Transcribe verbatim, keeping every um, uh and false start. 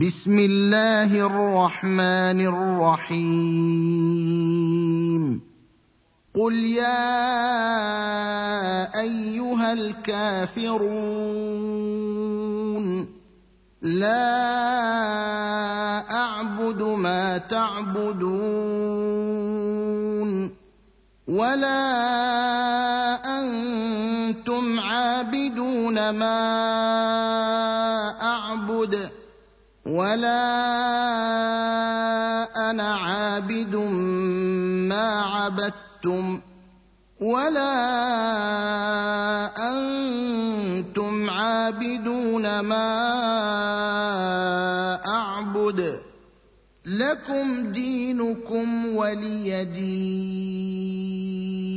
بسم الله الرحمن الرحيم قل يا أيها الكافرون لا أعبد ما تعبدون ولا أنتم عابدون ما أعبد ولا أنا عابد ما عبدتم ولا أنتم عابدون ما أعبد لكم دينكم ولي دين